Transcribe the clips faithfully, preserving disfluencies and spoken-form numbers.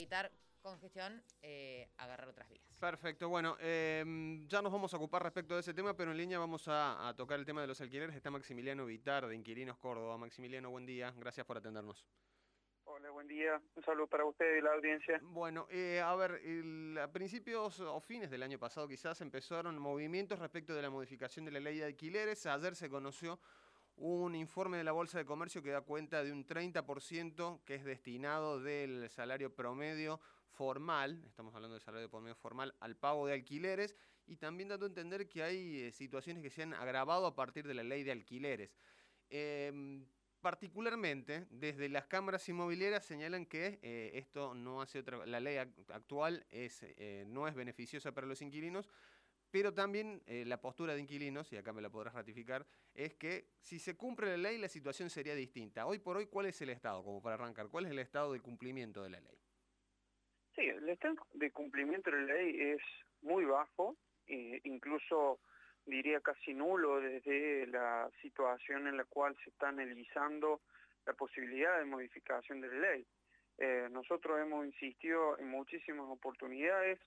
evitar congestión, eh, agarrar otras vías. Perfecto, bueno, eh, ya nos vamos a ocupar respecto de ese tema, pero en línea vamos a, a tocar el tema de los alquileres. Está Maximiliano Vitar, de Inquilinos Córdoba. Maximiliano, buen día, gracias por atendernos. Hola, buen día. Un saludo para usted y la audiencia. Bueno, eh, a ver, el, a principios o fines del año pasado quizás empezaron movimientos respecto de la modificación de la ley de alquileres. Ayer se conoció un informe de la Bolsa de Comercio que da cuenta de un treinta por ciento que es destinado del salario promedio formal, estamos hablando del salario promedio formal, al pago de alquileres, y también dando a entender que hay eh, situaciones que se han agravado a partir de la ley de alquileres. Eh, Particularmente, desde las cámaras inmobiliarias señalan que eh, esto no hace otra, la ley actual es, eh, no es beneficiosa para los inquilinos, pero también eh, la postura de inquilinos, y acá me la podrás ratificar, es que si se cumple la ley la situación sería distinta. Hoy por hoy, ¿cuál es el estado, como para arrancar? ¿Cuál es el estado de cumplimiento de la ley? Sí, el estado de cumplimiento de la ley es muy bajo, eh, incluso diría casi nulo desde la situación en la cual se está analizando la posibilidad de modificación de la ley. Eh, nosotros hemos insistido en muchísimas oportunidades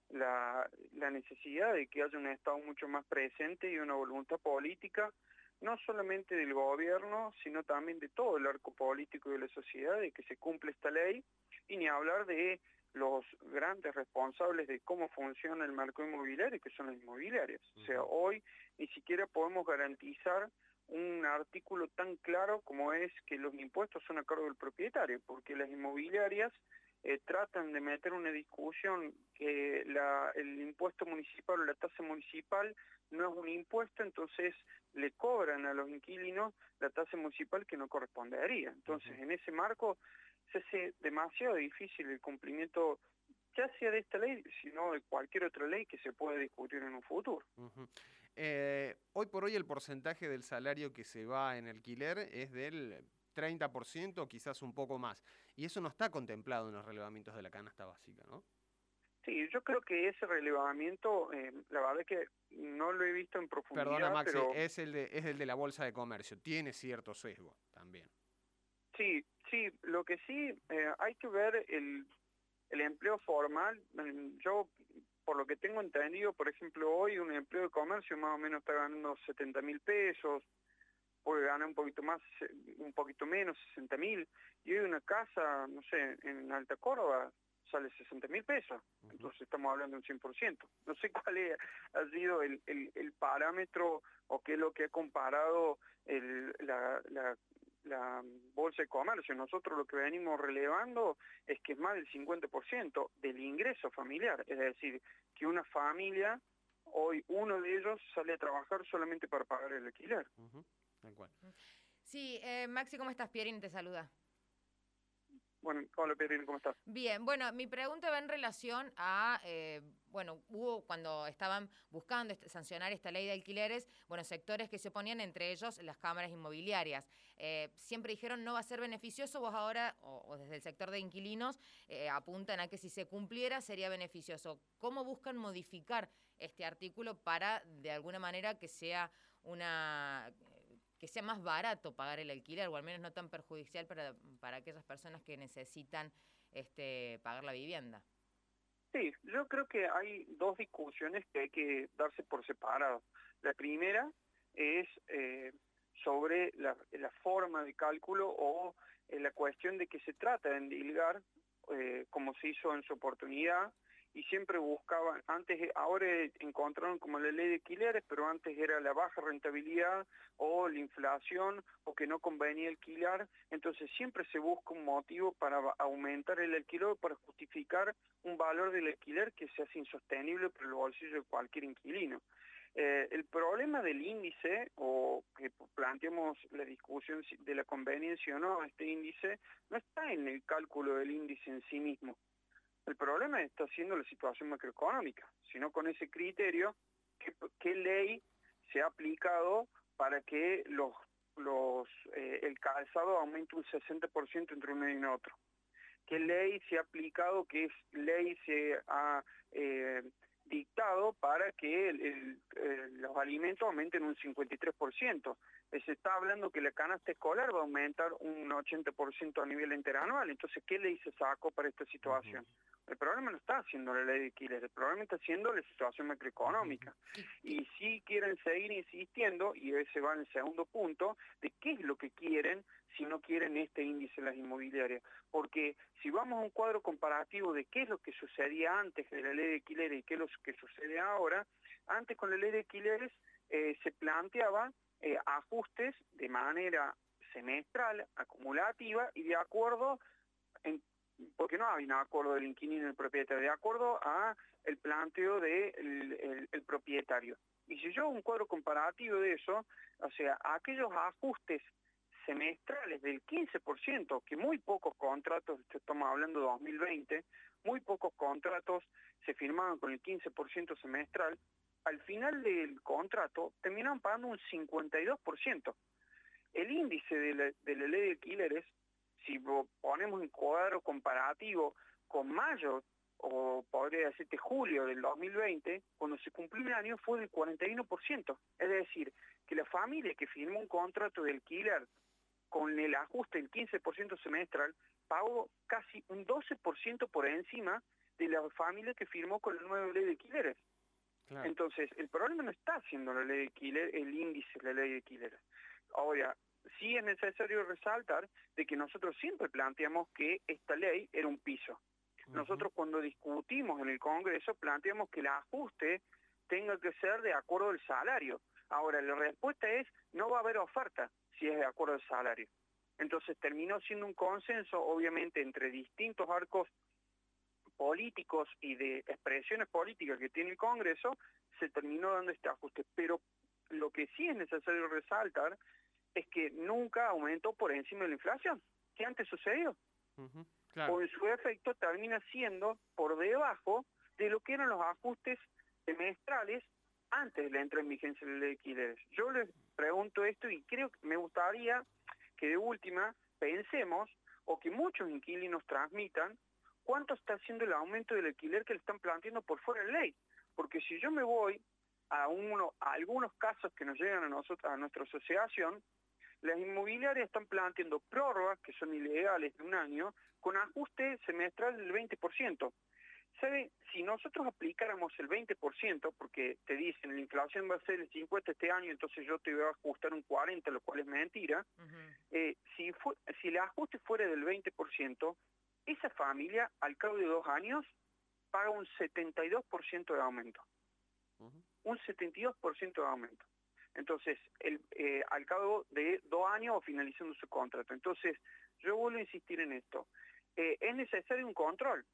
la, la necesidad de que haya un Estado mucho más presente y una voluntad política, no solamente del gobierno, sino también de todo el arco político de la sociedad, de que se cumpla esta ley, y ni hablar de los grandes responsables de cómo funciona el mercado inmobiliario, que son las inmobiliarias. Uh-huh. O sea, hoy ni siquiera podemos garantizar un artículo tan claro como es que los impuestos son a cargo del propietario, porque las inmobiliarias eh, tratan de meter una discusión que la, el impuesto municipal o la tasa municipal no es un impuesto, entonces le cobran a los inquilinos la tasa municipal que no correspondería. Entonces, uh-huh. en ese marco se hace demasiado difícil el cumplimiento, ya sea de esta ley, sino de cualquier otra ley que se pueda discutir en un futuro. Uh-huh. eh, hoy por hoy el porcentaje del salario que se va en alquiler es del treinta por ciento, quizás un poco más, y eso no está contemplado en los relevamientos de la canasta básica, ¿no? Sí, yo creo que ese relevamiento, eh, la verdad es que no lo he visto en profundidad. Perdona, Maxi, pero... es el de, es el de la Bolsa de Comercio, tiene cierto sesgo también. Sí, sí, lo que sí, eh, hay que ver el, el empleo formal. Yo, por lo que tengo entendido, por ejemplo, hoy un empleo de comercio más o menos está ganando setenta mil pesos, puede ganar un poquito más, un poquito menos, sesenta mil, y hoy una casa, no sé, en Alta Córdoba sale sesenta mil pesos, uh-huh. Entonces estamos hablando de un cien por ciento. No sé cuál es, ha sido el, el, el parámetro o qué es lo que ha comparado el, la... la la Bolsa de Comercio. Nosotros lo que venimos relevando es que es más del cincuenta por ciento del ingreso familiar, es decir, que una familia, hoy uno de ellos sale a trabajar solamente para pagar el alquiler. Uh-huh. Tal cual. Sí, eh, Maxi, ¿cómo estás? Pierín te saluda. Bueno, hola Pierín, ¿cómo estás? Bien, bueno, mi pregunta va en relación a, eh, bueno, hubo cuando estaban buscando este, sancionar esta ley de alquileres, bueno, sectores que se oponían, entre ellos las cámaras inmobiliarias. Eh, siempre dijeron no va a ser beneficioso, vos ahora, o, o desde el sector de inquilinos, eh, apuntan a que si se cumpliera sería beneficioso. ¿Cómo buscan modificar este artículo para, de alguna manera, que sea una... que sea más barato pagar el alquiler, o al menos no tan perjudicial para, para aquellas personas que necesitan este, pagar la vivienda? Sí, yo creo que hay dos discusiones que hay que darse por separado. La primera es eh, sobre la, la forma de cálculo o eh, la cuestión de que se trata de endilgar, eh, como se hizo en su oportunidad, y siempre buscaban, antes, ahora encontraron como la ley de alquileres, pero antes era la baja rentabilidad o la inflación o que no convenía alquilar, entonces siempre se busca un motivo para aumentar el alquiler, para justificar un valor del alquiler que se hace insostenible para el bolsillo de cualquier inquilino. Eh, el problema del índice, o que planteamos la discusión de la conveniencia o no, este índice, no está en el cálculo del índice en sí mismo. El problema está siendo la situación macroeconómica, sino con ese criterio, ¿qué, qué ley se ha aplicado para que los, los, eh, el calzado aumente un sesenta por ciento entre uno y otro? ¿Qué ley se ha aplicado, qué ley se ha eh, dictado para que el, el, el, los alimentos aumenten un cincuenta y tres por ciento. Se está hablando que la canasta escolar va a aumentar un ochenta por ciento a nivel interanual. Entonces, ¿qué ley se sacó para esta situación? Uh-huh. El problema no está haciendo la ley de alquiler, el problema está haciendo la situación macroeconómica. Uh-huh. Y si quieren seguir insistiendo, y ese va en el segundo punto, de qué es lo que quieren si no quieren este índice en las inmobiliarias. Porque si vamos a un cuadro comparativo de qué es lo que sucedía antes de la ley de alquileres y qué es lo que sucede ahora, antes con la ley de alquileres eh, se planteaba eh, ajustes de manera semestral, acumulativa y de acuerdo, en, porque no había un acuerdo del inquilino y el propietario, de acuerdo a el planteo del de el, el propietario. Y si yo hago un cuadro comparativo de eso, o sea, aquellos ajustes semestrales del quince por ciento, que muy pocos contratos, estamos hablando de dos mil veinte, muy pocos contratos se firmaban con el quince por ciento semestral, al final del contrato terminaban pagando un cincuenta y dos por ciento. El índice de la, de la ley de alquileres, si ponemos un cuadro comparativo con mayo, o podría decirte julio del dos mil veinte, cuando se cumplió un año fue del cuarenta y uno por ciento. Es decir, que la familia que firmó un contrato de alquiler con el ajuste del quince por ciento semestral, pagó casi un doce por ciento por encima de la familia que firmó con la nueva ley de alquileres. Claro. Entonces, el problema no está haciendo la ley de alquiler, el índice de la ley de alquileres. Ahora, sí es necesario resaltar de que nosotros siempre planteamos que esta ley era un piso. Uh-huh. Nosotros cuando discutimos en el Congreso planteamos que el ajuste tenga que ser de acuerdo al salario. Ahora, la respuesta es, no va a haber oferta si es de acuerdo al salario. Entonces terminó siendo un consenso, obviamente, entre distintos arcos políticos y de expresiones políticas que tiene el Congreso, se terminó dando este ajuste. Pero lo que sí es necesario resaltar es que nunca aumentó por encima de la inflación, que antes sucedió. Uh-huh, claro. O en su efecto termina siendo por debajo de lo que eran los ajustes semestrales antes de la entrada en vigencia de la ley de alquileres. Yo les pregunto esto y creo que me gustaría que de última pensemos, o que muchos inquilinos transmitan, cuánto está haciendo el aumento del alquiler que le están planteando por fuera de la ley. Porque si yo me voy a, uno, a algunos casos que nos llegan a nosotros, a nuestra asociación, las inmobiliarias están planteando prórrogas, que son ilegales de un año, con ajuste semestral del veinte por ciento. ¿Sabe? Si nosotros aplicáramos el veinte por ciento, porque te dicen la inflación va a ser el cincuenta este año, entonces yo te voy a ajustar un cuarenta, lo cual es mentira, uh-huh. eh, si, fue, si el ajuste fuera del veinte por ciento, esa familia al cabo de dos años paga un setenta y dos por ciento de aumento. Uh-huh. Un setenta y dos por ciento de aumento. Entonces, el, eh, al cabo de dos años o finalizando su contrato. Entonces, yo vuelvo a insistir en esto. Eh, es necesario un control.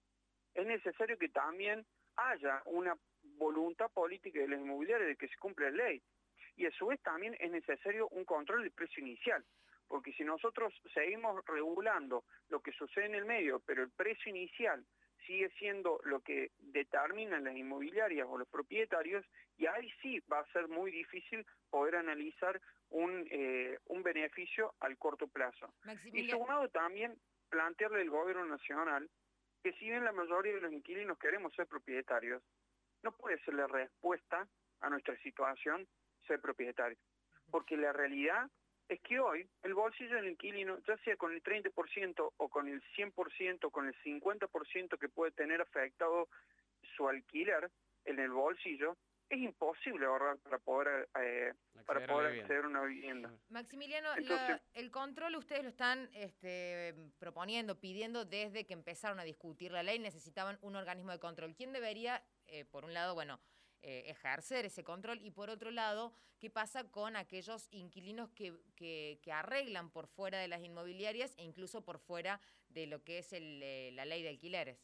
Es necesario que también haya una voluntad política de los inmobiliarios de que se cumpla la ley. Y a su vez también es necesario un control del precio inicial. Porque si nosotros seguimos regulando lo que sucede en el medio, pero el precio inicial sigue siendo lo que determinan las inmobiliarias o los propietarios, y ahí sí va a ser muy difícil poder analizar un, eh, un beneficio al corto plazo. Y sumado también plantearle al gobierno nacional que si bien la mayoría de los inquilinos queremos ser propietarios, no puede ser la respuesta a nuestra situación ser propietario. Porque la realidad es que hoy el bolsillo del inquilino, ya sea con el treinta por ciento o con el cien por ciento o con el cincuenta por ciento que puede tener afectado su alquiler en el bolsillo, es imposible ahorrar para poder eh, para poder acceder a una vivienda. Maximiliano, Entonces, la, el control ustedes lo están este, proponiendo, pidiendo desde que empezaron a discutir la ley, necesitaban un organismo de control. ¿Quién debería, eh, por un lado, bueno, eh, ejercer ese control? Y por otro lado, ¿qué pasa con aquellos inquilinos que, que, que arreglan por fuera de las inmobiliarias e incluso por fuera de lo que es el, eh, la ley de alquileres?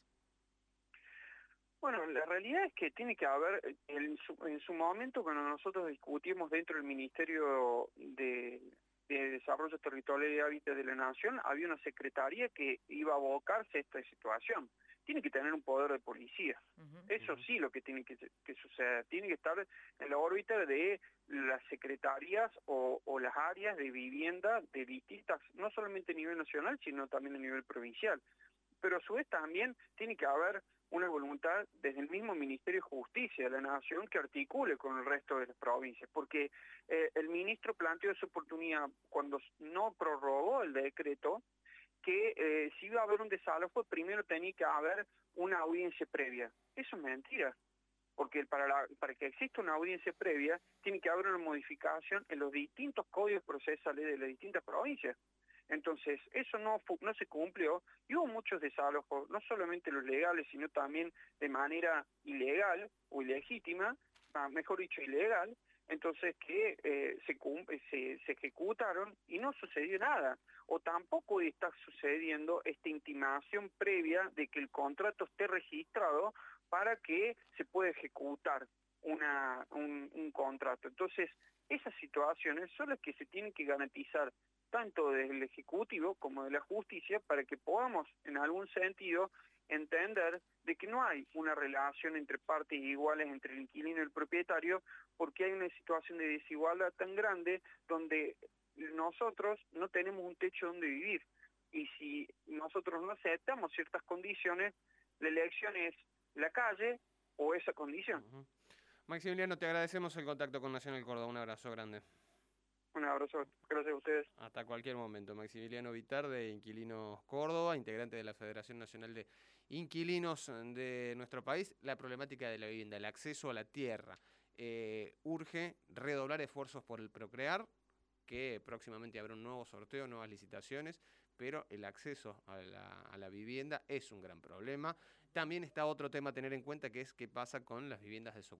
Bueno, la realidad es que tiene que haber, en su, en su momento cuando nosotros discutimos dentro del Ministerio de, de Desarrollo Territorial y Hábitat de la Nación, había una secretaría que iba a abocarse a esta situación. Tiene que tener un poder de policía. Uh-huh, Eso uh-huh. sí lo que tiene que, que suceder. Tiene que estar en la órbita de las secretarías o, o las áreas de vivienda de distintas, no solamente a nivel nacional, sino también a nivel provincial. pero a su vez también tiene que haber una voluntad desde el mismo Ministerio de Justicia de la Nación que articule con el resto de las provincias, porque eh, el ministro planteó esa oportunidad cuando no prorrogó el decreto, que eh, si iba a haber un desalojo, primero tenía que haber una audiencia previa. Eso es mentira, porque para, la, para que exista una audiencia previa, tiene que haber una modificación en los distintos códigos procesales de las distintas provincias. Entonces, eso no, no se cumplió y hubo muchos desalojos, no solamente los legales, sino también de manera ilegal o ilegítima, mejor dicho, ilegal, entonces que eh, se, se, se ejecutaron y no sucedió nada. O tampoco está sucediendo esta intimación previa de que el contrato esté registrado para que se pueda ejecutar una, un, un contrato. Entonces, esas situaciones son las que se tienen que garantizar tanto desde el Ejecutivo como de la Justicia, para que podamos, en algún sentido, entender de que no hay una relación entre partes iguales entre el inquilino y el propietario, porque hay una situación de desigualdad tan grande donde nosotros no tenemos un techo donde vivir. Y si nosotros no aceptamos ciertas condiciones, la elección es la calle o esa condición. Uh-huh. Maximiliano, te agradecemos el contacto con Nacional Córdoba. Un abrazo grande. Un abrazo, gracias a ustedes. Hasta cualquier momento. Maximiliano Vitar, de Inquilinos Córdoba, integrante de la Federación Nacional de Inquilinos de nuestro país. La problemática de la vivienda, el acceso a la tierra. Eh, urge redoblar esfuerzos por el Procrear, que próximamente habrá un nuevo sorteo, nuevas licitaciones, pero el acceso a la, a la vivienda es un gran problema. También está otro tema a tener en cuenta, que es qué pasa con las viviendas desocupadas.